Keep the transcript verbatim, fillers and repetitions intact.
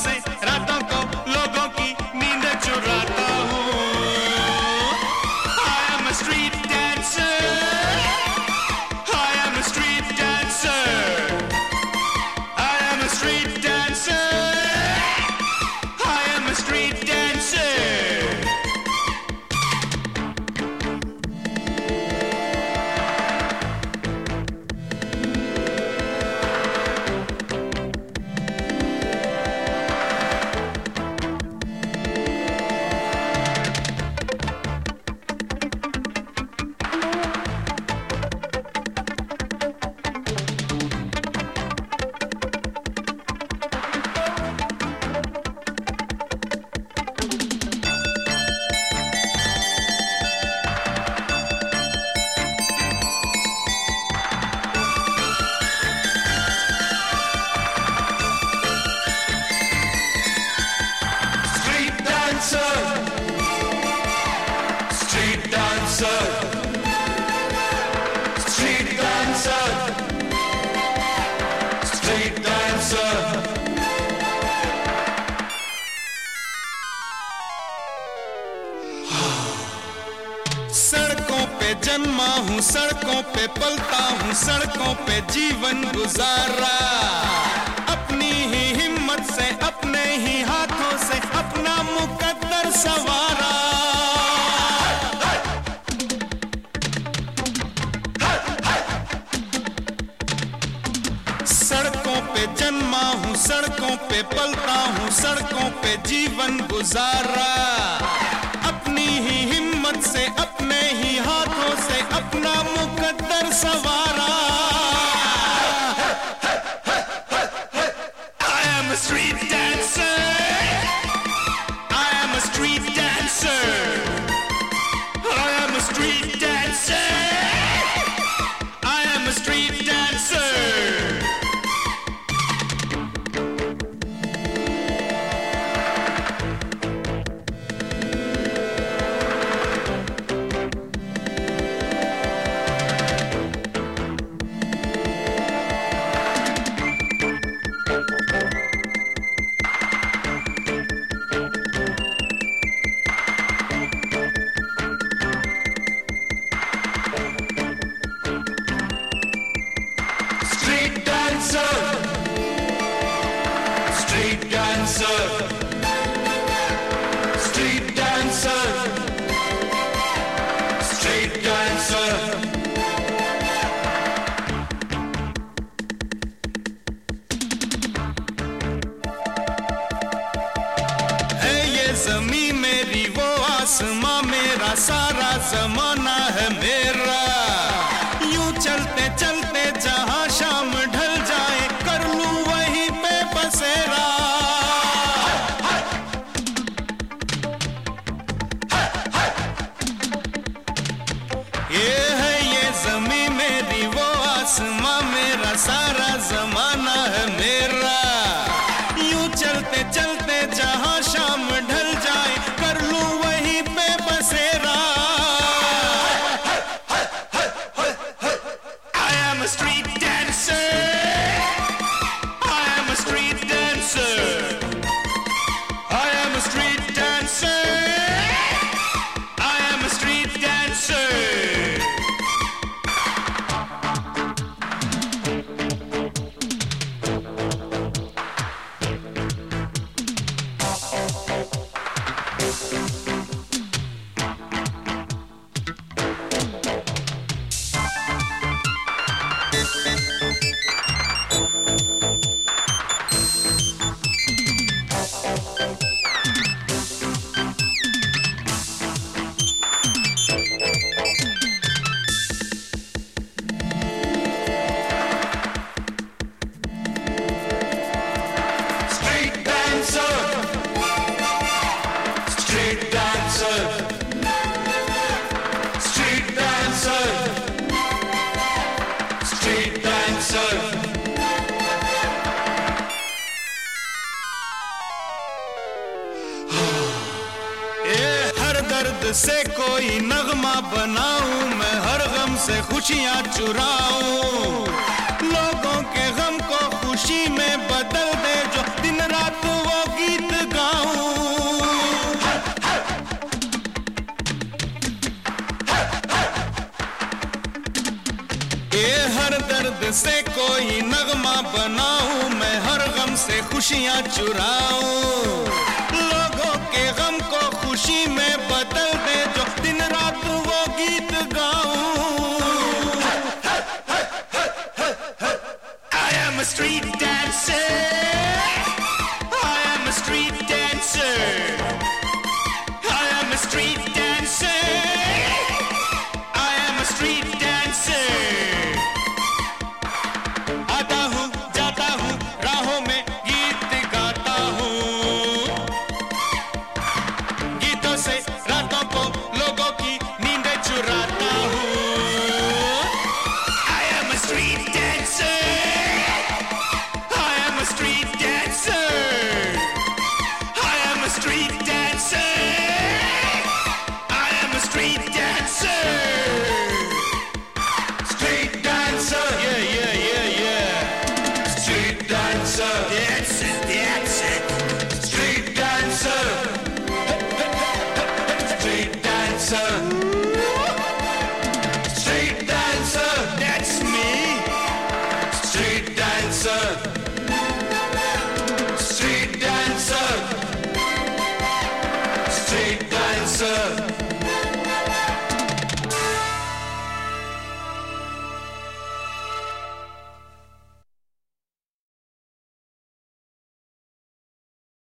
से रातों को लोगों की नींद चुराता हूँ। I am a street dancer. I am a street dancer. I am a street dancer. I am a street dancer. Street dancer, street dancer, street dancer. सड़कों पे जन्मा हूँ, सड़कों पे पलता हूँ, सड़कों पे जीवन गुजारा। अपनी ही हिम्मत से, अपने ही हाथों से अपना मुकद्दर सवारा। सड़कों पे जन्मा हूँ, सड़कों पे पलता हूँ, सड़कों पे जीवन गुजारा। अपनी ही हिम्मत से, अपने ही हाथों से अपना मुकद्दर सवारा। I am a street dancer. I am a street dancer. I am a street dancer. I am a street dancer. Street dancer, street dancer, street dancer, street dancer. है ये ज़मीं मेरी, वो आसमां मेरा, सारा ज़माना है मेरा। यूं चलते चलते जहां शाम ढल जाए, कर लूं वहीं पे बसेरा। ये है ये ज़मीं मेरी, वो आसमां मेरा, सारा ज़माना है मेरा। यूं चलते चलते जहां शाम ढल जाए, कर लूं वहीं पे बसेरा। I am a street dancer. I am a street dancer. I am a street dancer. I am a street dancer. दर्द से कोई नगमा बनाऊं, मैं हर गम से खुशियां चुराऊं। लोगों के गम को खुशी में बदल दे जो दिन रात वो से कोई नगमा बनाऊं, मैं हर गम से खुशियां चुराऊं। लोगों के गम को खुशी में बदल दे, जो दिन रात वो गीत गाऊं। I am a street dancer.